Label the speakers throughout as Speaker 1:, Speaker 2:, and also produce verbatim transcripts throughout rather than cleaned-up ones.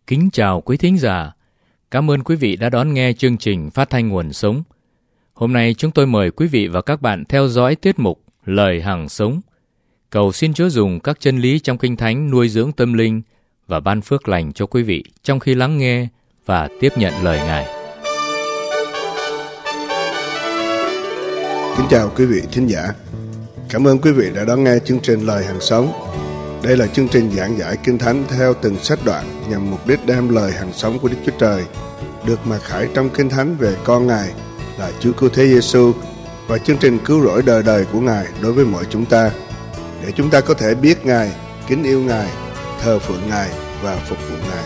Speaker 1: Kính chào quý thính giả. Cảm ơn quý vị đã đón nghe chương trình Phát thanh Nguồn Sống. Hôm nay chúng tôi mời quý vị và các bạn theo dõi tiết mục Lời Hằng Sống. Cầu xin Chúa dùng các chân lý trong Kinh Thánh nuôi dưỡng tâm linh và ban phước lành cho quý vị trong khi lắng nghe và tiếp nhận lời Ngài.
Speaker 2: Kính chào quý vị thính giả. Cảm ơn quý vị đã đón nghe chương trình Lời Hằng Sống. Đây là chương trình giảng giải Kinh Thánh theo từng sách đoạn nhằm mục đích đem lời hằng sống của Đức Chúa Trời được mặc khải trong Kinh Thánh về con Ngài là Chúa Cứu Thế Giêsu và chương trình cứu rỗi đời đời của Ngài đối với mọi chúng ta, để chúng ta có thể biết Ngài, kính yêu Ngài, thờ phượng Ngài và phục vụ Ngài.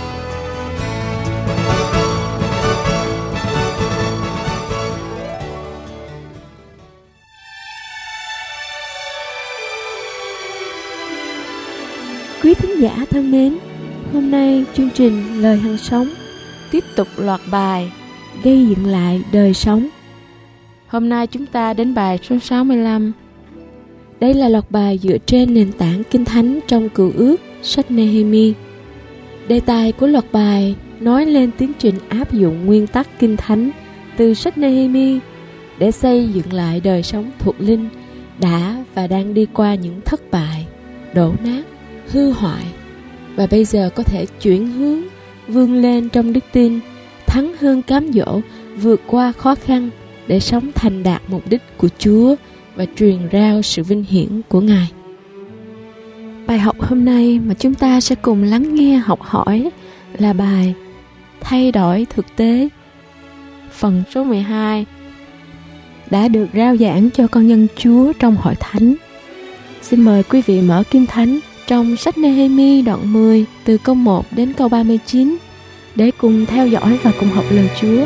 Speaker 3: Quý thính giả thân mến, hôm nay chương trình Lời Hằng Sống tiếp tục loạt bài gây dựng lại đời sống. Hôm nay chúng ta đến bài số sáu mươi lăm. Đây là loạt bài dựa trên nền tảng Kinh Thánh trong Cựu Ước, sách Nehemi. Đề tài của loạt bài nói lên tiến trình áp dụng nguyên tắc Kinh Thánh từ sách Nehemi để xây dựng lại đời sống thuộc linh đã và đang đi qua những thất bại, đổ nát, hư hoại, và bây giờ có thể chuyển hướng, vươn lên trong đức tin, thắng hơn cám dỗ, vượt qua khó khăn để sống thành đạt mục đích của Chúa và truyền rao sự vinh hiển của Ngài. Bài học hôm nay mà chúng ta sẽ cùng lắng nghe học hỏi là bài Thay đổi thực tế, phần số mười hai, đã được rao giảng cho con dân Chúa trong hội thánh. Xin mời quý vị mở Kinh Thánh trong sách Nehemi đoạn mười từ câu một đến câu ba mươi chín để cùng theo dõi và cùng học lời Chúa.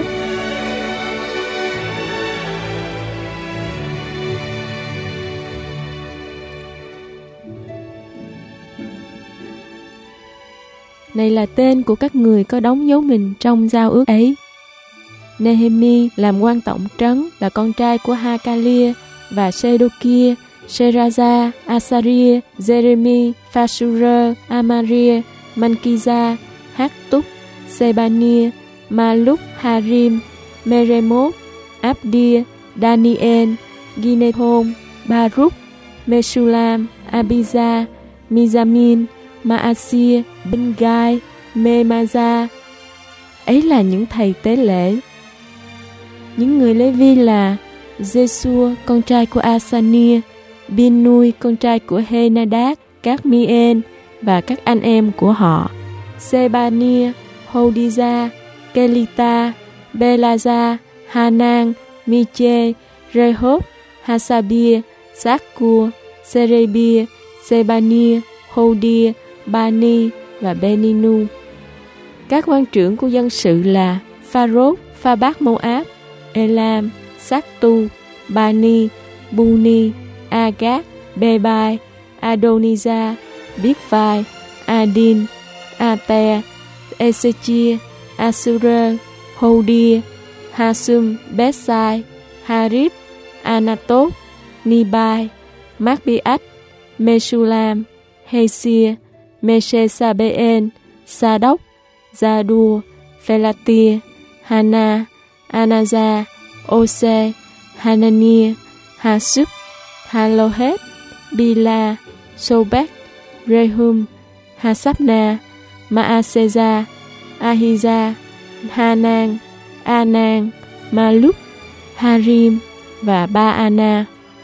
Speaker 3: Này là tên của các người có đóng dấu mình trong giao ước ấy. Nehemi làm quan tổng trấn, là con trai của Hakalia và Sê-đô-kia, Sê-ra-gia, A-sa-ria, Giê-rê-mi, Pha-su-rơ, A-ma-ria, Man-ki-da, Hát-túc, Sê-ba-nia, Ma-lúc, Ha-rim, Mê-rê-mốt, Áp-đia, Đa-ni-ên, Ghi-nê-thôn, Ba-rúc, Mê-su-lam, A-bi-da, Mi-da-min, Ma-a-sia, Binh-gai, Mê-ma-da. Ấy là những thầy tế lễ. Những người Lê-vi là Giê-xua, con trai của A-sa-nia, Bin-nui, con trai của Hê-na-đát, các Mi-ên và các anh em của họ, Sê-ba-nia, Hô-đi-da, Kê-li-ta, Bê-la-da, Ha-nan, Mi-chê, Rê-hốp, Ha-sa-bia, Sát-cua, Sê-rê-bia, Sê-ba-nia, Hô-đia, Ba-ni và Bê-ni-nu. Các quan trưởng của dân sự là Pha-rốt, Pha-bát-mô-áp, Ê-lam, Sát-tu, Ba-ni, Bu-ni, A-gát, Bê-bai, A-đô-ni-da, Biết-vai, A-đin, A-te, Ê-sê-chia, A-su-rơ, Hô-đia, Ha-sum, Bét-sai, Ha-rít, A-na-tốt, Ni-bai, Mác-bi-ách, Mê-su-lam, Hê-sia, Mê-sê-sa-bê-ên, Sa-đốc, Gia-đua, Phê-la-tia, Ha-na, A-na-da, Ô-sê, Ha-na-nia, Ha-súp, Ha-lô-hét, Bi-la, Sô-bách, Rê-hum, Ha-sáp-na, Ma-a-sê-da, A-hi-da, Ha-nan, A-nan, Ma-lúc, Ha-rim và Ba-a-na.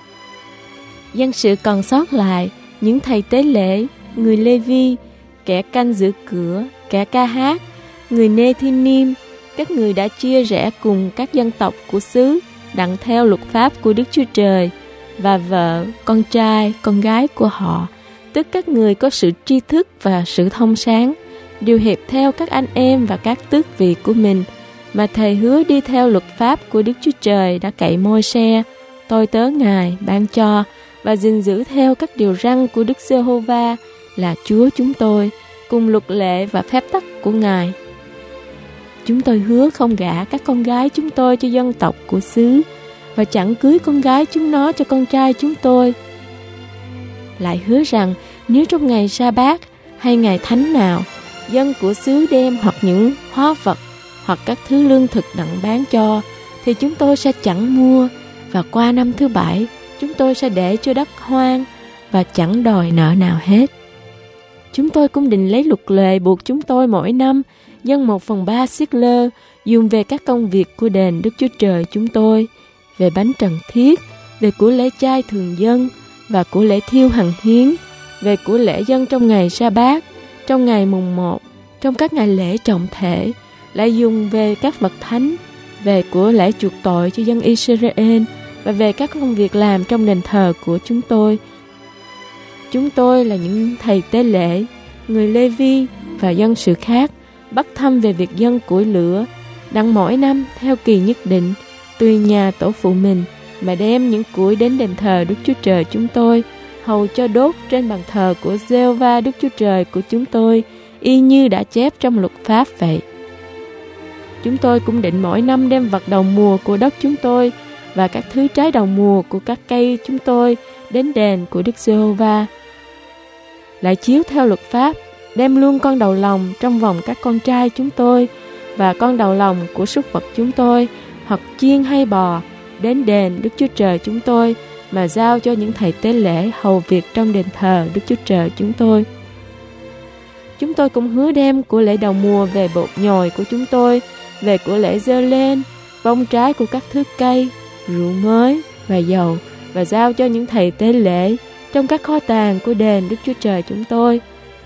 Speaker 3: Dân sự còn sót lại những thầy tế lễ, người Lê-vi, kẻ canh giữ cửa, kẻ ca hát, người Nê-thi-nim, các người đã chia rẽ cùng các dân tộc của xứ đặng theo luật pháp của Đức Chúa Trời, và vợ, con trai, con gái của họ, tức các người có sự tri thức và sự thông sáng, đều hiệp theo các anh em và các tước vị của mình, mà thầy hứa đi theo luật pháp của Đức Chúa Trời đã cậy Môi-se, tôi tớ Ngài ban cho, và gìn giữ theo các điều răn của Đức Giê-hô-va là Chúa chúng tôi, cùng luật lệ và phép tắc của Ngài. Chúng tôi hứa không gả các con gái chúng tôi cho dân tộc của xứ, và chẳng cưới con gái chúng nó cho con trai chúng tôi. Lại hứa rằng nếu trong ngày sa bát hay ngày thánh nào, dân của xứ đem hoặc những hóa vật hoặc các thứ lương thực đặng bán cho, thì chúng tôi sẽ chẳng mua, và qua năm thứ bảy chúng tôi sẽ để cho đất hoang và chẳng đòi nợ nào hết. Chúng tôi cũng định lấy luật lệ buộc chúng tôi mỗi năm dâng một phần ba siết lơ dùng về các công việc của đền Đức Chúa Trời chúng tôi, về bánh trần thiết, về của lễ chay thường dân và của lễ thiêu hằng hiến, về của lễ dân trong ngày sa bát, trong ngày mùng một, trong các ngày lễ trọng thể, lại dùng về các vật thánh, về của lễ chuộc tội cho dân Israel và về các công việc làm trong đền thờ của chúng tôi. Chúng tôi là những thầy tế lễ, người Lê Vi và dân sự khác bắt thăm về việc dâng củi lửa, đặng mỗi năm theo kỳ nhất định, tùy nhà tổ phụ mình mà đem những củi đến đền thờ Đức Chúa Trời chúng tôi, hầu cho đốt trên bàn thờ của Giê-hô-va Đức Chúa Trời của chúng tôi, y như đã chép trong luật pháp vậy. Chúng tôi cũng định mỗi năm đem vật đầu mùa của đất chúng tôi và các thứ trái đầu mùa của các cây chúng tôi đến đền của Đức Giê-hô-va. Lại chiếu theo luật pháp, đem luôn con đầu lòng trong vòng các con trai chúng tôi và con đầu lòng của súc vật chúng tôi, hoặc chiên hay bò, đến đền Đức Chúa Trời chúng tôi, mà giao cho những thầy tế lễ hầu việc trong đền thờ Đức Chúa Trời chúng tôi. Chúng tôi cũng hứa đem của lễ đầu mùa về bột nhồi của chúng tôi, về của lễ dơ lên, bông trái của các thứ cây, rượu mới và dầu, và giao cho những thầy tế lễ trong các kho tàng của đền Đức Chúa Trời chúng tôi.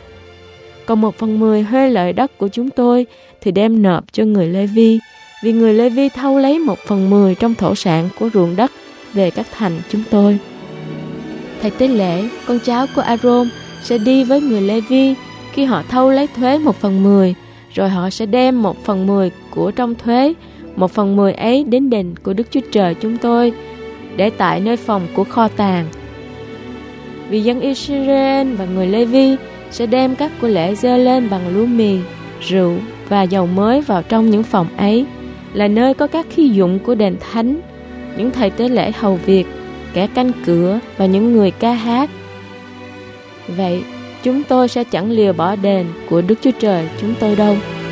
Speaker 3: Còn một phần mười hơi lợi đất của chúng tôi thì đem nộp cho người Lê Vi, vì người Lê Vi thâu lấy một phần mười trong thổ sản của ruộng đất về các thành chúng tôi. Thầy tế lễ, con cháu của A-rôn, sẽ đi với người Lê Vi khi họ thâu lấy thuế một phần mười, rồi họ sẽ đem một phần mười của trong thuế, một phần mười ấy đến đền của Đức Chúa Trời chúng tôi, để tại nơi phòng của kho tàng. Vì dân Israel và người Lê Vi sẽ đem các của lễ dơ lên bằng lúa mì, rượu và dầu mới vào trong những phòng ấy, là nơi có các khí dụng của đền thánh, những thầy tế lễ hầu việc, kẻ canh cửa và những người ca hát. Vậy, chúng tôi sẽ chẳng lìa bỏ đền của Đức Chúa Trời chúng tôi đâu.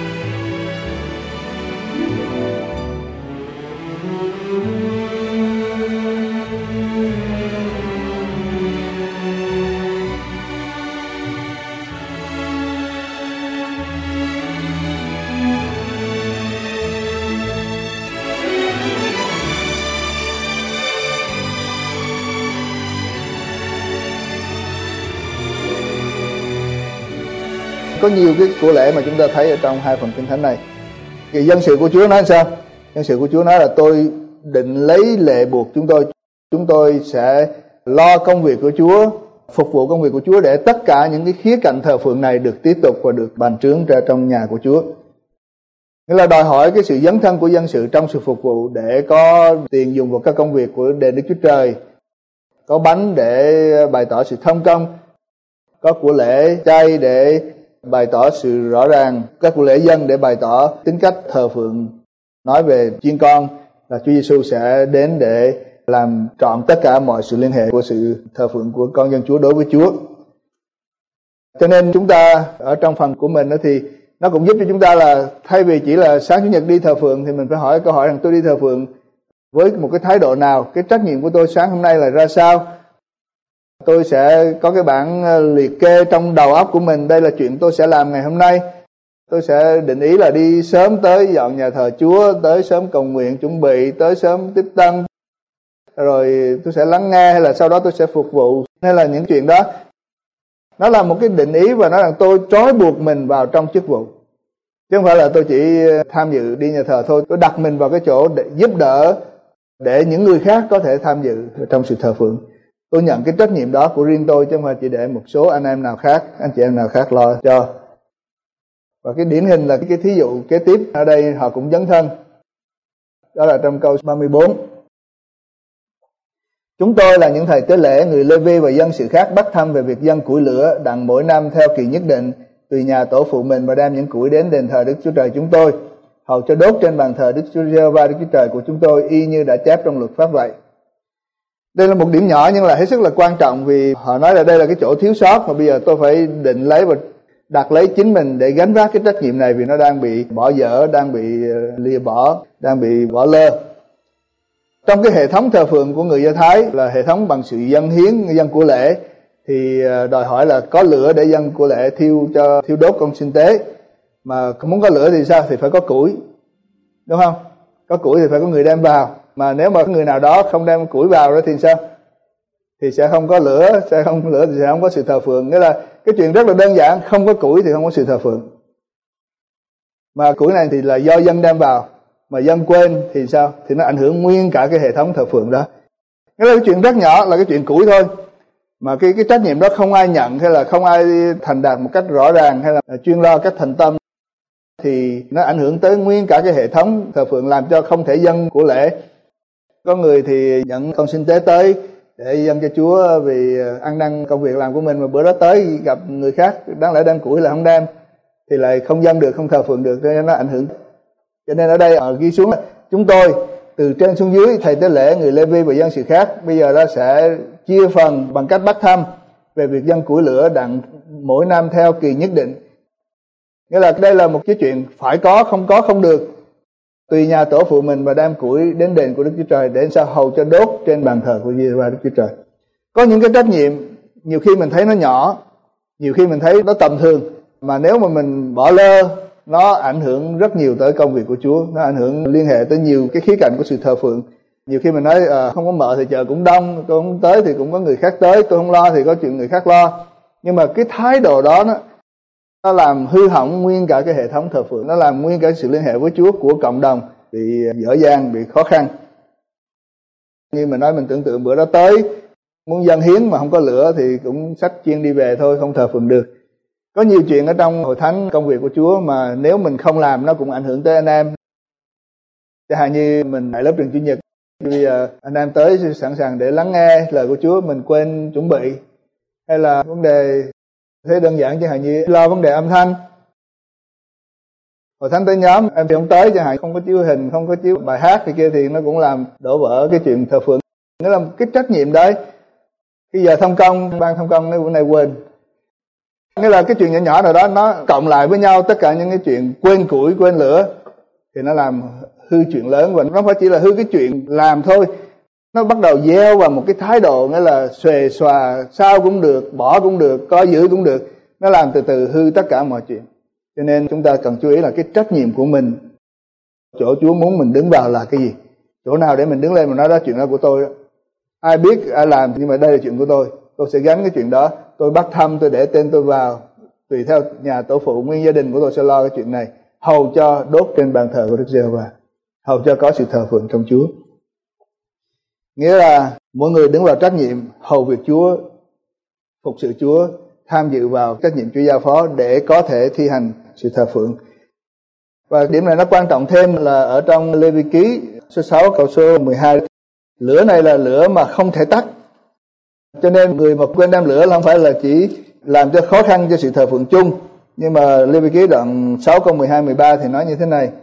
Speaker 4: Có nhiều cái của lễ mà chúng ta thấy ở trong hai phần kinh thánh này. Cái dân sự của Chúa nói sao? Dân sự của Chúa nói là tôi định lấy lệ buộc chúng tôi. Chúng tôi sẽ lo công việc của Chúa, phục vụ công việc của Chúa, để tất cả những cái khía cạnh thờ phượng này được tiếp tục và được bành trướng ra trong nhà của Chúa. Nghĩa là đòi hỏi cái sự dấn thân của dân sự trong sự phục vụ để có tiền dùng vào các công việc của đền Đức Chúa Trời, có bánh để bày tỏ sự thông công, có của lễ chay để bày tỏ sự rõ ràng, các của lễ dân để bày tỏ tính cách thờ phượng. Nói về chiên con là Chúa Giêsu sẽ đến để làm trọn tất cả mọi sự liên hệ của sự thờ phượng của con dân Chúa đối với Chúa. Cho nên chúng ta ở trong phần của mình đó thì nó cũng giúp cho chúng ta là thay vì chỉ là sáng chủ nhật đi thờ phượng thì mình phải hỏi câu hỏi rằng tôi đi thờ phượng với một cái thái độ nào, cái trách nhiệm của tôi sáng hôm nay là ra sao. Tôi sẽ có cái bảng liệt kê trong đầu óc của mình, đây là chuyện tôi sẽ làm ngày hôm nay. Tôi sẽ định ý là đi sớm tới dọn nhà thờ Chúa, tới sớm cầu nguyện chuẩn bị, tới sớm tiếp tân, rồi tôi sẽ lắng nghe, hay là sau đó tôi sẽ phục vụ, hay là những chuyện đó. Nó là một cái định ý và nó là tôi trói buộc mình vào trong chức vụ, chứ không phải là tôi chỉ tham dự đi nhà thờ thôi. Tôi đặt mình vào cái chỗ để giúp đỡ để những người khác có thể tham dự trong sự thờ phượng. Tôi nhận cái trách nhiệm đó của riêng tôi, chứ không phải chỉ để một số anh em nào khác, anh chị em nào khác lo cho. Và cái điển hình là cái thí dụ kế tiếp ở đây họ cũng dấn thân. Đó là trong câu ba mươi bốn. Chúng tôi là những thầy tế lễ, người Lê Vi và dân sự khác bắt thăm về việc dâng củi lửa, đặng mỗi năm theo kỳ nhất định, tùy nhà tổ phụ mình và đem những củi đến đền thờ Đức Chúa Trời chúng tôi, hầu cho đốt trên bàn thờ Đức Chúa Giê-hô-va Đức Chúa Trời của chúng tôi, y như đã chép trong luật pháp vậy. Đây là một điểm nhỏ nhưng là hết sức là quan trọng, vì họ nói là đây là cái chỗ thiếu sót mà bây giờ tôi phải định lấy và đặt lấy chính mình để gánh vác cái trách nhiệm này, vì nó đang bị bỏ dở, đang bị lìa bỏ, đang bị bỏ lơ. Trong cái hệ thống thờ phượng của người Do Thái là hệ thống bằng sự dâng hiến, dâng của lễ, thì đòi hỏi là có lửa để dâng của lễ thiêu cho thiêu đốt con sinh tế. Mà muốn có lửa thì sao? Thì phải có củi, đúng không? Có củi thì phải có người đem vào. Mà nếu mà người nào đó không đem củi vào đó thì sao? Thì sẽ không có lửa, sẽ không lửa thì sẽ không có sự thờ phượng. Nghĩa là cái chuyện rất là đơn giản, không có củi thì không có sự thờ phượng. Mà củi này thì là do dân đem vào, mà dân quên thì sao? Thì nó ảnh hưởng nguyên cả cái hệ thống thờ phượng đó. Nghĩa là cái chuyện rất nhỏ, là cái chuyện củi thôi, mà cái cái trách nhiệm đó không ai nhận, hay là không ai thành đạt một cách rõ ràng, hay là chuyên lo cách thành tâm, thì nó ảnh hưởng tới nguyên cả cái hệ thống thờ phượng, làm cho không thể dâng của lễ. Có người thì nhận con sinh tế tới để dâng cho Chúa vì ăn năn công việc làm của mình, mà bữa đó tới gặp người khác đáng lẽ đem củi là không đem, thì lại không dâng được, không thờ phượng được, nên nó ảnh hưởng. Cho nên ở đây họ ghi xuống là chúng tôi từ trên xuống dưới, thầy tế lễ, người Lê Vi và dân sự khác, bây giờ đó sẽ chia phần bằng cách bắt thăm về việc dâng củi lửa đặng mỗi năm theo kỳ nhất định. Nghĩa là đây là một cái chuyện phải có, không có không được. Tùy nhà tổ phụ mình mà đem củi đến đền của Đức Chúa Trời để sao hầu cho đốt trên bàn thờ của Giê-hô-va Đức Chúa Trời. Có những cái trách nhiệm nhiều khi mình thấy nó nhỏ, nhiều khi mình thấy nó tầm thường, mà nếu mà mình bỏ lơ, nó ảnh hưởng rất nhiều tới công việc của Chúa, nó ảnh hưởng liên hệ tới nhiều cái khía cạnh của sự thờ phượng. Nhiều khi mình nói à, không có mợ thì chợ cũng đông, tôi không tới thì cũng có người khác tới, tôi không lo thì có chuyện người khác lo. Nhưng mà cái thái độ đó nó, nó làm hư hỏng nguyên cả cái hệ thống thờ phượng, nó làm nguyên cả sự liên hệ với Chúa của cộng đồng bị dở dang, bị khó khăn. Như mình nói, mình tưởng tượng bữa đó tới muốn dâng hiến mà không có lửa thì cũng xách chiên đi về thôi, không thờ phượng được. Có nhiều chuyện ở trong hội thánh công việc của Chúa mà nếu mình không làm nó cũng ảnh hưởng tới anh em. Chẳng hạn như mình tại lớp trường Chủ nhật, bây giờ anh em tới sẵn sàng để lắng nghe lời của Chúa, mình quên chuẩn bị, hay là vấn đề thế đơn giản chẳng hạn như lo vấn đề âm thanh. Hội thánh tới nhóm em thì không tới chẳng hạn, không có chiếu hình, không có chiếu bài hát thì kia, thì nó cũng làm đổ vỡ cái chuyện thờ phượng. Nó là cái trách nhiệm đấy. Cái giờ thông công, ban thông công nó bữa nay quên. Nghĩa là cái chuyện nhỏ nhỏ nào đó nó cộng lại với nhau, tất cả những cái chuyện quên củi, quên lửa thì nó làm hư chuyện lớn. Và nó không phải chỉ là hư cái chuyện làm thôi, nó bắt đầu gieo vào một cái thái độ nghĩa là xuề xòa, sao cũng được, bỏ cũng được, có giữ cũng được. Nó làm từ từ hư tất cả mọi chuyện. Cho nên chúng ta cần chú ý là cái trách nhiệm của mình, chỗ Chúa muốn mình đứng vào là cái gì, chỗ nào để mình đứng lên mà nói đó chuyện đó của tôi đó. Ai biết ai làm, nhưng mà đây là chuyện của tôi, tôi sẽ gánh cái chuyện đó. Tôi bắt thăm, tôi để tên tôi vào, tùy theo nhà tổ phụ, nguyên gia đình của tôi sẽ lo cái chuyện này, hầu cho đốt trên bàn thờ của Đức Giê-hô-va, hầu cho có sự thờ phượng trong Chúa. Nghĩa là mỗi người đứng vào trách nhiệm hầu việc Chúa, phục sự Chúa, tham dự vào trách nhiệm Chúa giao phó để có thể thi hành sự thờ phượng. Và điểm này nó quan trọng thêm là ở trong Lê Vi Ký số sáu câu số mười hai, lửa này là lửa mà không thể tắt. Cho nên người mà quên đem lửa là không phải là chỉ làm cho khó khăn cho sự thờ phượng chung. Nhưng mà Lê Vi Ký đoạn sáu câu mười hai mười ba thì nói như thế này: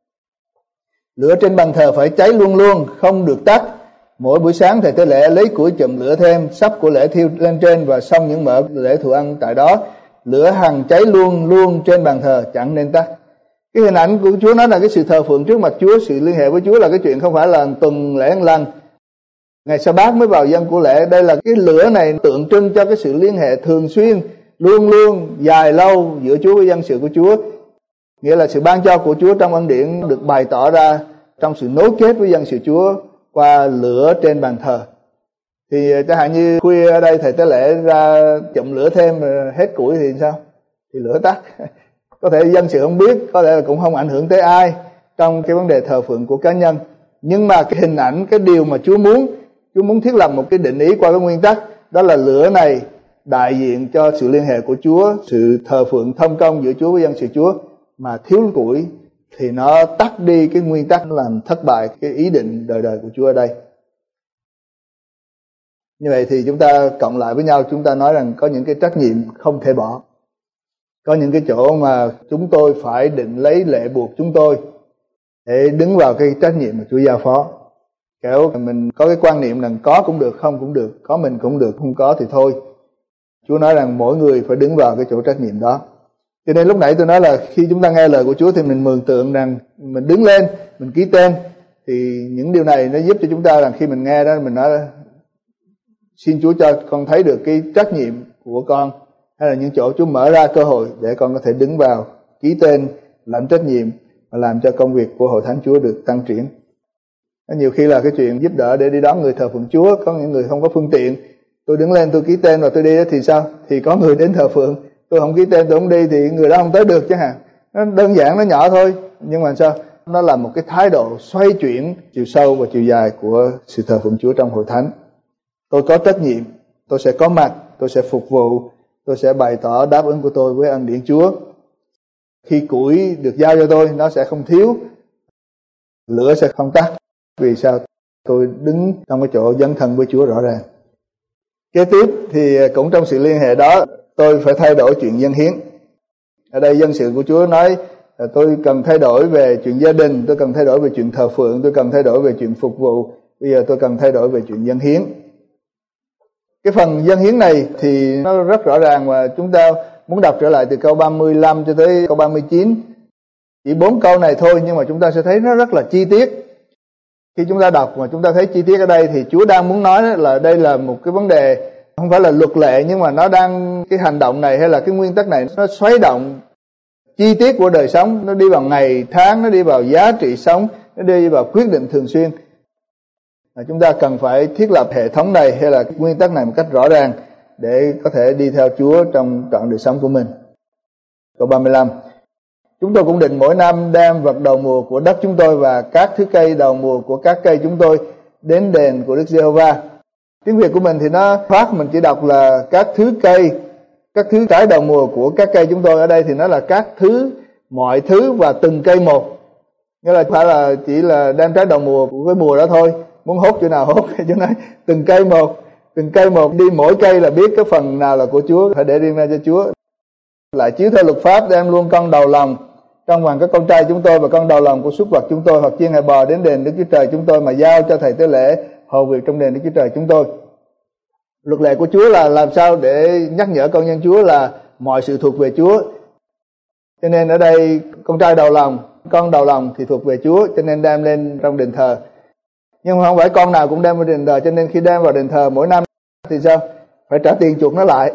Speaker 4: lửa trên bàn thờ phải cháy luôn luôn, không được tắt. Mỗi buổi sáng thầy tế lễ lấy củi chùm lửa thêm, sắp của lễ thiêu lên trên và xong những mỡ lễ thụ ăn tại đó. Lửa hằng cháy luôn luôn trên bàn thờ, chẳng nên tắt. Cái hình ảnh của Chúa nói là cái sự thờ phượng trước mặt Chúa, sự liên hệ với Chúa là cái chuyện không phải là tuần lễ một lần, ngày sa bát mới vào dân của lễ. Đây là cái lửa này tượng trưng cho cái sự liên hệ thường xuyên, luôn luôn, dài lâu giữa Chúa với dân sự của Chúa. Nghĩa là sự ban cho của Chúa trong ân điển được bày tỏ ra trong sự nối kết với dân sự Chúa qua lửa trên bàn thờ. Thì chẳng hạn như khuya ở đây thầy tế lễ ra chụm lửa thêm hết củi thì sao? Thì lửa tắt. Có thể dân sự không biết, có thể là cũng không ảnh hưởng tới ai trong cái vấn đề thờ phượng của cá nhân. Nhưng mà cái hình ảnh, cái điều mà Chúa muốn, Chúa muốn thiết lập một cái định ý qua cái nguyên tắc, đó là lửa này đại diện cho sự liên hệ của Chúa, sự thờ phượng thông công giữa Chúa với dân sự Chúa. Mà thiếu củi thì nó tắt đi cái nguyên tắc, nó làm thất bại cái ý định đời đời của Chúa ở đây. Như vậy thì chúng ta cộng lại với nhau, chúng ta nói rằng có những cái trách nhiệm không thể bỏ. Có những cái chỗ mà chúng tôi phải định lấy lệ buộc chúng tôi để đứng vào cái trách nhiệm mà Chúa giao phó. Kéo mình có cái quan niệm rằng có cũng được, không cũng được, có mình cũng được, không có thì thôi. Chúa nói rằng mỗi người phải đứng vào cái chỗ trách nhiệm đó. Cho nên lúc nãy tôi nói là khi chúng ta nghe lời của Chúa thì mình mường tượng rằng mình đứng lên, mình ký tên. Thì những điều này nó giúp cho chúng ta rằng khi mình nghe đó, mình nói xin Chúa cho con thấy được cái trách nhiệm của con, hay là những chỗ Chúa mở ra cơ hội để con có thể đứng vào, ký tên, làm trách nhiệm và làm cho công việc của Hội Thánh Chúa được tăng triển. Nhiều khi là cái chuyện giúp đỡ để đi đón người thờ phượng Chúa, có những người không có phương tiện, tôi đứng lên tôi ký tên rồi tôi đi thì sao? Thì có người đến thờ phượng, tôi không ký tên tôi không đi thì người đó không tới được chẳng hạn. Nó đơn giản, nó nhỏ thôi, nhưng mà sao? Nó là một cái thái độ xoay chuyển chiều sâu và chiều dài của sự thờ phượng Chúa trong Hội Thánh. Tôi có trách nhiệm, tôi sẽ có mặt, tôi sẽ phục vụ, tôi sẽ bày tỏ đáp ứng của tôi với ân điển Chúa. Khi củi được giao cho tôi, nó sẽ không thiếu, lửa sẽ không tắt. Vì sao? Tôi đứng trong cái chỗ dấn thân với Chúa rõ ràng. Kế tiếp thì cũng trong sự liên hệ đó, tôi phải thay đổi chuyện dân hiến. Ở đây dân sự của Chúa nói là tôi cần thay đổi về chuyện gia đình, tôi cần thay đổi về chuyện thờ phượng, tôi cần thay đổi về chuyện phục vụ. Bây giờ tôi cần thay đổi về chuyện dân hiến. Cái phần dân hiến này thì nó rất rõ ràng, và chúng ta muốn đọc trở lại từ câu ba mươi lăm cho tới câu ba mươi chín. Chỉ bốn câu này thôi nhưng mà chúng ta sẽ thấy nó rất là chi tiết. Khi chúng ta đọc mà chúng ta thấy chi tiết ở đây thì Chúa đang muốn nói là đây là một cái vấn đề không phải là luật lệ, nhưng mà nó đang, cái hành động này hay là cái nguyên tắc này nó xoáy động chi tiết của đời sống, nó đi vào ngày tháng, nó đi vào giá trị sống, nó đi vào quyết định thường xuyên. Và chúng ta cần phải thiết lập hệ thống này hay là nguyên tắc này một cách rõ ràng để có thể đi theo Chúa trong trọn đời sống của mình. Câu ba mươi lăm. Chúng tôi cũng định mỗi năm đem vật đầu mùa của đất chúng tôi và các thứ cây đầu mùa của các cây chúng tôi đến đền của Đức Giê-hô-va. Tiếng Việt của mình thì nó phát, mình chỉ đọc là các thứ cây, các thứ trái đầu mùa của các cây chúng tôi. Ở đây thì nó là các thứ, mọi thứ và từng cây một. Nghĩa là phải là chỉ là đem trái đầu mùa của cái mùa đó thôi, muốn hốt chỗ nào hốt. Chúa nói từng cây một, từng cây một, đi mỗi cây là biết cái phần nào là của Chúa, phải để riêng ra cho Chúa. Lại chiếu theo luật pháp đem luôn con đầu lòng trong hoàng các con trai chúng tôi và con đầu lòng của súc vật chúng tôi hoặc chiên hay bò đến đền Đức Chúa Trời chúng tôi, mà giao cho thầy tế lễ hầu việc trong đền Đức Chúa Trời chúng tôi. Luật lệ của Chúa là làm sao để nhắc nhở con nhân Chúa là mọi sự thuộc về Chúa. Cho nên ở đây con trai đầu lòng, con đầu lòng thì thuộc về Chúa, cho nên đem lên trong đền thờ. Nhưng mà không phải con nào cũng đem vào đền thờ, cho nên khi đem vào đền thờ mỗi năm thì sao? Phải trả tiền chuộc nó lại.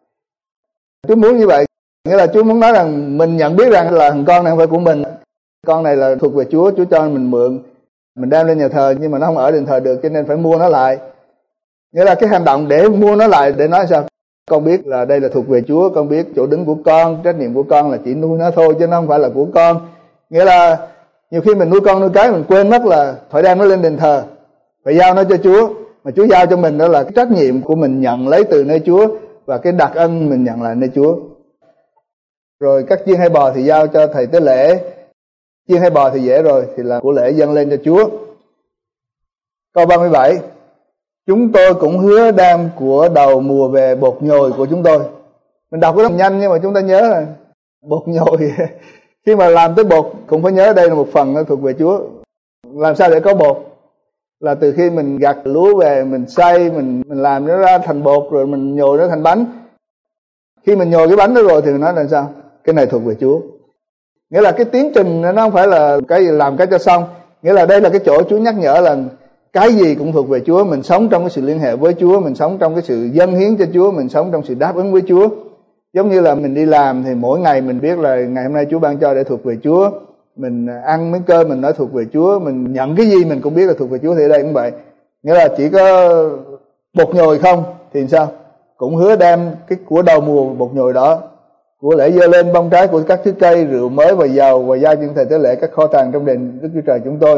Speaker 4: Chúa muốn như vậy, nghĩa là Chúa muốn nói rằng mình nhận biết rằng là thằng con này không phải của mình, con này là thuộc về Chúa, Chúa cho mình mượn, mình đem lên nhà thờ nhưng mà nó không ở đền thờ được, cho nên phải mua nó lại. Nghĩa là cái hành động để mua nó lại để nói sao? Con biết là đây là thuộc về Chúa, con biết chỗ đứng của con, trách nhiệm của con là chỉ nuôi nó thôi chứ nó không phải là của con. Nghĩa là nhiều khi mình nuôi con nuôi cái mình quên mất là phải đem nó lên đền thờ, phải giao nó cho Chúa. Mà Chúa giao cho mình đó là cái trách nhiệm của mình nhận lấy từ nơi Chúa và cái đặc ân mình nhận lại nơi Chúa. Rồi các chiên hay bò thì giao cho thầy tế lễ. Chiên hay bò thì dễ rồi, thì là của lễ dâng lên cho Chúa. Câu ba mươi bảy. Chúng tôi cũng hứa đem của đầu mùa về bột nhồi của chúng tôi. Mình đọc cái đó nhanh nhưng mà chúng ta nhớ là bột nhồi. Khi mà làm tới bột cũng phải nhớ đây là một phần nó thuộc về Chúa. Làm sao để có bột? Là từ khi mình gặt lúa về, mình xay, mình mình làm nó ra thành bột rồi mình nhồi nó thành bánh. Khi mình nhồi cái bánh đó rồi thì mình nói là sao? Cái này thuộc về Chúa. Nghĩa là cái tiến trình nó không phải là cái làm cái cho xong. Nghĩa là đây là cái chỗ Chúa nhắc nhở là cái gì cũng thuộc về Chúa. Mình sống trong cái sự liên hệ với Chúa, mình sống trong cái sự dâng hiến cho Chúa, mình sống trong sự đáp ứng với Chúa. Giống như là mình đi làm thì mỗi ngày mình biết là ngày hôm nay Chúa ban cho để thuộc về Chúa. Mình ăn miếng cơm mình nói thuộc về Chúa, mình nhận cái gì mình cũng biết là thuộc về Chúa. Thì ở đây cũng vậy. Nghĩa là chỉ có bột nhồi không thì sao? Cũng hứa đem cái của đầu mùa bột nhồi đó, của lễ dơ lên bông trái của các thứ cây, rượu mới và dầu, và giao cho thầy tế lễ các kho tàng trong đền Đức Chúa Trời chúng tôi.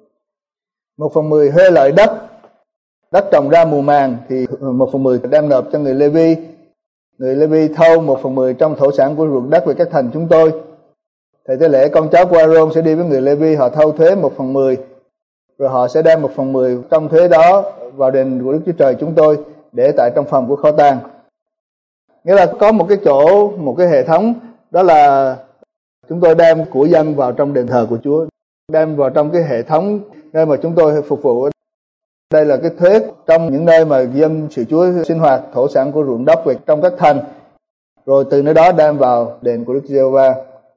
Speaker 4: Một phần mười huê lợi đất, đất trồng ra mùa màng thì một phần mười đem nộp cho người Lê-vi. Người Lê-vi thâu một phần mười trong thổ sản của ruộng đất về các thành chúng tôi. Thầy tế lễ con cháu của A-rôn sẽ đi với người Lê-vi, họ thâu thuế một phần mười, rồi họ sẽ đem một phần mười trong thuế đó vào đền của Đức Chúa Trời chúng tôi để tại trong phòng của kho tàng. Nghĩa là có một cái chỗ, một cái hệ thống, đó là chúng tôi đem của dân vào trong đền thờ của Chúa, đem vào trong cái hệ thống nơi mà chúng tôi phục vụ. Đây là cái thuế trong những nơi mà dân sự Chúa sinh hoạt, thổ sản của ruộng đất về trong các thành. rồi từ nơi đó đem vào đền của Đức Giê-hô-va.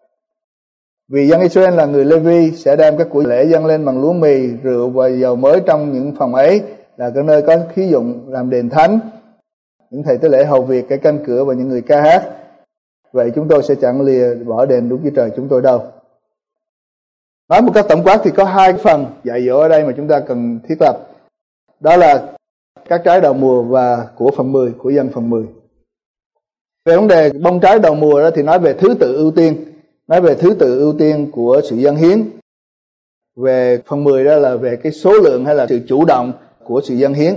Speaker 4: Vì dân Israel là người Lê-vi sẽ đem các của lễ dâng lên bằng lúa mì, rượu và dầu mới trong những phòng ấy, là cái nơi có khí dụng làm đền thánh. Những thầy tế lễ hầu việc, cái canh cửa và những người ca hát. Vậy chúng tôi sẽ chẳng lìa bỏ đền Đức Chúa Trời chúng tôi đâu. Nói một cách tổng quát thì có hai phần dạy dỗ ở đây mà chúng ta cần thiết lập. Đó là các trái đầu mùa và của phần mười, của dân phần mười. Về vấn đề bông trái đầu mùa đó thì nói về thứ tự ưu tiên. Nói về thứ tự ưu tiên của sự dâng hiến. Về phần mười đó là về cái số lượng hay là sự chủ động của sự dâng hiến.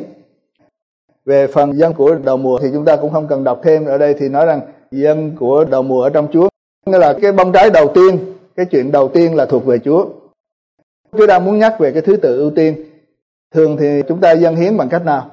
Speaker 4: Về phần dân của đầu mùa thì chúng ta cũng không cần đọc thêm. Ở đây thì nói rằng dân của đầu mùa ở trong Chúa, nghĩa là cái bông trái đầu tiên, cái chuyện đầu tiên là thuộc về Chúa. Chúa đang muốn nhắc về cái thứ tự ưu tiên. Thường thì chúng ta dâng hiến bằng cách nào?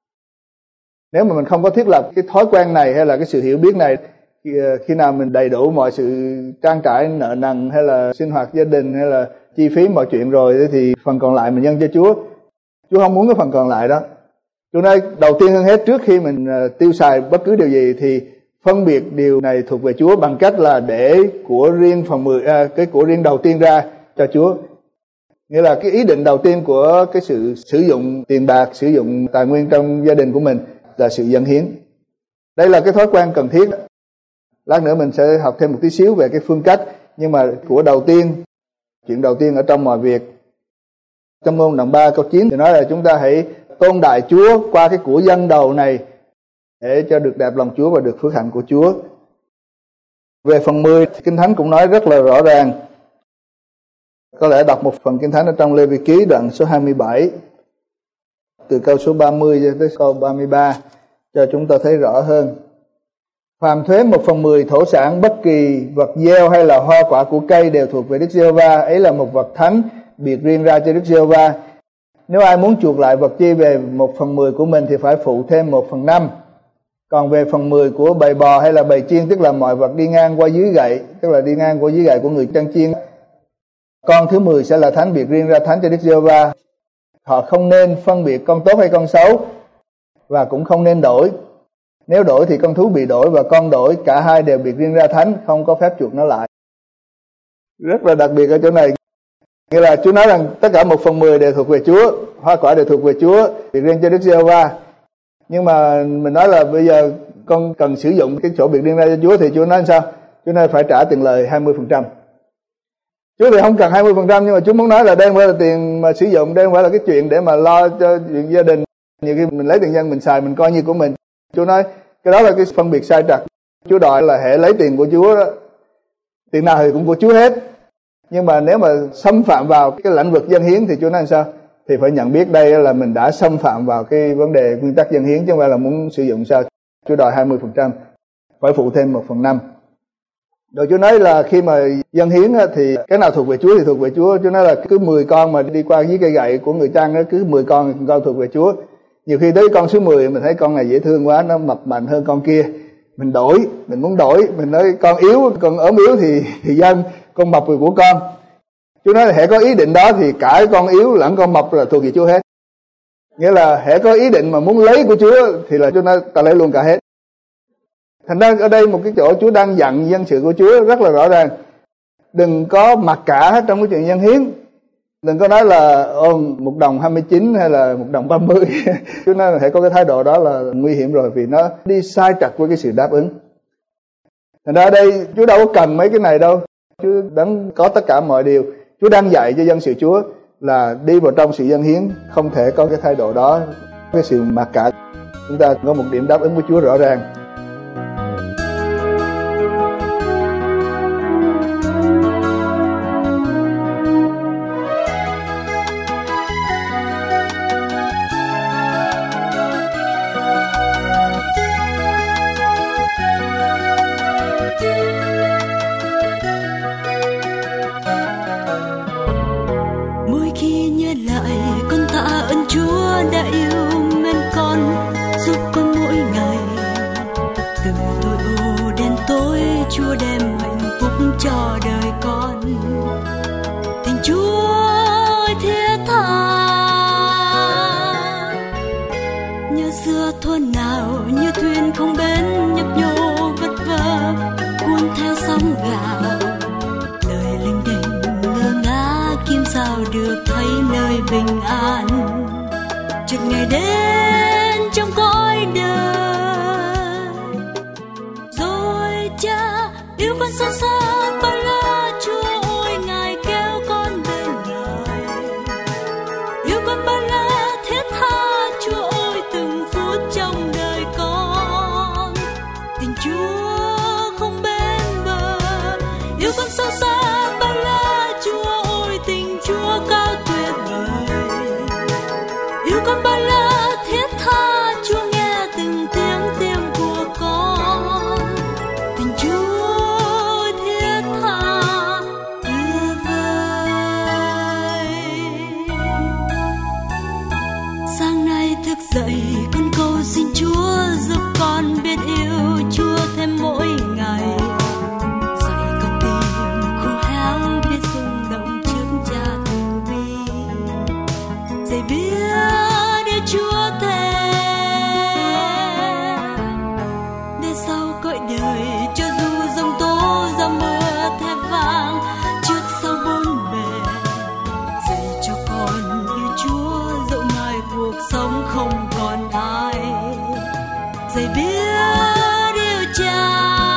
Speaker 4: Nếu mà mình không có thiết lập cái thói quen này hay là cái sự hiểu biết này, khi nào mình đầy đủ mọi sự trang trải nợ nần hay là sinh hoạt gia đình hay là chi phí mọi chuyện rồi, thì phần còn lại mình dâng cho Chúa. Chúa không muốn cái phần còn lại đó. Chúa nói đầu tiên hơn hết, trước khi mình tiêu xài bất cứ điều gì thì phân biệt điều này thuộc về Chúa bằng cách là để của riêng phần mười, à, cái của riêng đầu tiên ra cho Chúa. Nghĩa là cái ý định đầu tiên của cái sự sử dụng tiền bạc, sử dụng tài nguyên trong gia đình của mình là sự dâng hiến. Đây là cái thói quen cần thiết. Lát nữa mình sẽ học thêm một tí xíu về cái phương cách. Nhưng mà của đầu tiên, chuyện đầu tiên ở trong mọi việc. Trong ngôn đoạn ba câu chín thì nói là chúng ta hãy tôn đại Chúa qua cái của dân đầu này để cho được đẹp lòng Chúa và được phước hạnh của Chúa. Về phần mười, Kinh Thánh cũng nói rất là rõ ràng. Có lẽ đọc một phần Kinh Thánh ở trong Lê Vi Ký đoạn số hai mươi bảy, từ câu số ba mươi cho tới câu ba mươi ba, cho chúng ta thấy rõ hơn. Phàm thuế một phần mười thổ sản, bất kỳ vật gieo hay là hoa quả của cây đều thuộc về Đức Giê-hô-va, ấy là một vật thánh biệt riêng ra cho Đức Giê-hô-va. Nếu ai muốn chuộc lại vật chi về một phần mười của mình thì phải phụ thêm một phần năm. Còn về phần mười của bầy bò hay là bầy chiên, tức là mọi vật đi ngang qua dưới gậy, tức là đi ngang qua dưới gậy của người chăn chiên, con thứ mười sẽ là thánh biệt riêng ra thánh cho Đức Giê-hô-va. Họ không nên phân biệt con tốt hay con xấu, và cũng không nên đổi. Nếu đổi thì con thú bị đổi và con đổi, cả hai đều biệt riêng ra thánh, không có phép chuộc nó lại. Rất là đặc biệt ở chỗ này. Nghĩa là Chúa nói rằng tất cả một phần mười đều thuộc về Chúa, hoa quả đều thuộc về Chúa, biệt riêng cho Đức Giê-hô-va. Nhưng mà mình nói là bây giờ con cần sử dụng cái chỗ biệt riêng ra cho Chúa thì Chúa nói sao? Chúa nói phải trả tiền lời hai mươi phần trăm. Chúa thì không cần hai mươi phần trăm, nhưng mà Chúa muốn nói là đây không phải là tiền mà sử dụng, đây không phải là cái chuyện để mà lo cho chuyện gia đình. Nhiều khi mình lấy tiền dân mình xài mình coi như của mình. Chúa nói cái đó là cái phân biệt sai trật. Chúa đòi là hễ lấy tiền của Chúa đó, tiền nào thì cũng của Chúa hết. Nhưng mà nếu mà xâm phạm vào cái lĩnh vực dân hiến thì Chúa nói sao? Thì phải nhận biết đây là mình đã xâm phạm vào cái vấn đề nguyên tắc dân hiến, chứ không phải là muốn sử dụng sao. Chúa đòi hai mươi phần trăm, phải phụ thêm một phần năm. Rồi Chúa nói là khi mà dân hiến thì cái nào thuộc về Chúa thì thuộc về Chúa. Chúa nói là cứ mười con mà đi qua dưới cây gậy của người chăn đó, cứ mười con con thuộc về Chúa. Nhiều khi tới con số mười mình thấy con này dễ thương quá, nó mập mạnh hơn con kia, mình đổi, mình muốn đổi, mình nói con yếu, con ốm yếu thì thì dân, con mập là của con. Chúa nói là hễ có ý định đó thì cả con yếu lẫn con mập là thuộc về Chúa hết. Nghĩa là hễ có ý định mà muốn lấy của Chúa thì là Chúa nói ta lấy luôn cả hết. Thành ra ở đây một cái chỗ Chúa đang dặn dân sự của Chúa rất là rõ ràng. Đừng có mặc cả hết trong cái chuyện dân hiến. Đừng có nói là ô, một đồng hai mươi chín hay là một đồng ba mươi. Chúa nói là hãy có cái thái độ đó là nguy hiểm rồi, vì nó đi sai trật với cái sự đáp ứng. Thành ra ở đây Chúa đâu có cần mấy cái này đâu. Chúa đang có tất cả mọi điều. Chúa đang dạy cho dân sự Chúa là đi vào trong sự dân hiến không thể có cái thái độ đó, cái sự mặc cả. Chúng ta có một điểm đáp ứng với Chúa rõ ràng.
Speaker 5: Chúa đem hạnh phúc cho đời con. Tình Chúa thiết tha, như xưa thuở nào, như thuyền không bến nhấp nhô vất vả. sao được thấy nơi bình an. Chợt ngày đến trong cõi đời, rồi Cha yêu con xa xa bao la. Chúa ơi, Ngài kéo con bên người, yêu con bao la thiết tha. Chúa ơi, từng phút trong đời con, tình Chúa không bên bờ. Yêu con xa xa bao la. Chúa ơi, tình Chúa cao tuyệt vời. Yêu con bao la thiết tha. Chúa nghe từng tiếng tim của con, tình Chúa thiết tha tuyệt vời. Sáng nay thức dậy con cầu xin Chúa giúp con biết yêu Chúa thêm mỗi ngày. Dạy con tim khô héo biết rung động trước Cha từ bi. Dạy biết yêu Chúa thề, để sau cõi đời cho dù giông tố gió mưa thép vàng trước sau bốn bề. Dạy cho con yêu Chúa dẫu mai cuộc sống không còn ai. Dạy biết yêu Cha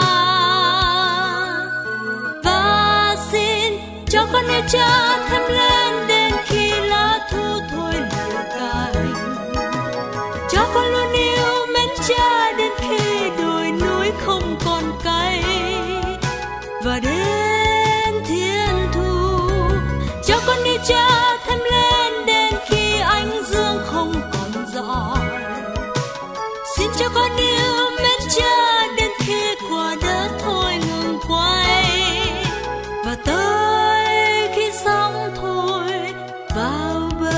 Speaker 5: và xin cho con yêu Cha thêm lên đến khi lá thu thôi lìa cành. Cho con luôn yêu mến Cha đến khi đồi núi không còn cay, và đến thiên thu cho con yêu Cha thêm lên đến khi ánh dương không còn rọi. Xin cho con yêu mến Cha đến khi quả đất thôi ngừng quay, và tới khi sóng thôi vào bờ.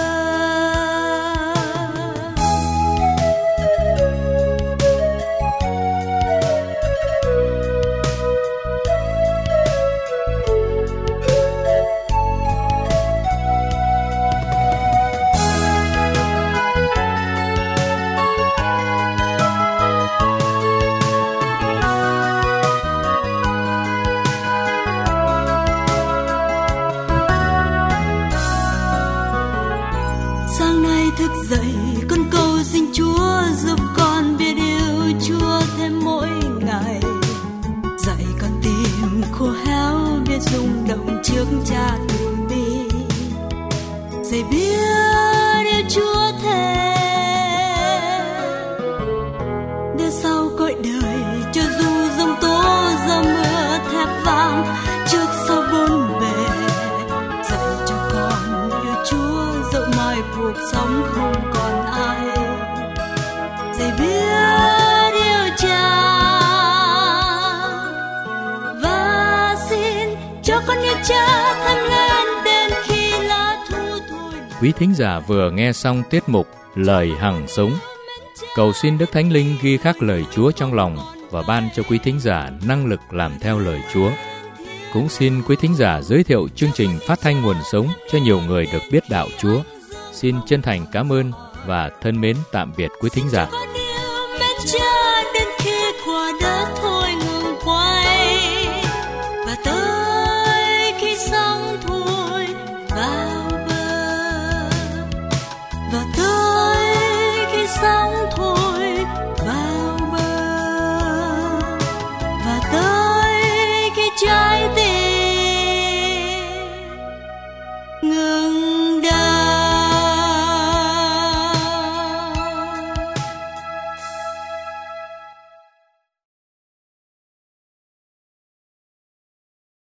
Speaker 5: Sáng nay thức dậy con cầu xin Chúa giúp con biết yêu Chúa thêm mỗi ngày. Dạy con tim khô héo biết rung động trước Cha từ bi. Dạy biết yêu Chúa thề, để sau cõi đời cho dù giông tố gió mưa thép vàng trước sau bốn bề. Dạy cho con yêu Chúa dẫu mai cuộc sống không còn ai. Dạy biết yêu Cha và xin cho con yêu Cha thêm lên đến khi lá thu thôi.
Speaker 1: Quý thính giả vừa nghe xong tiết mục Lời Hằng Sống. Cầu xin Đức Thánh Linh ghi khắc lời Chúa trong lòng và ban cho quý thính giả năng lực làm theo lời Chúa. Cũng xin quý thính giả giới thiệu chương trình phát thanh nguồn sống cho nhiều người được biết đạo Chúa. Xin chân thành cảm ơn và thân mến tạm biệt quý thính giả.
Speaker 5: Con yêu mến Cha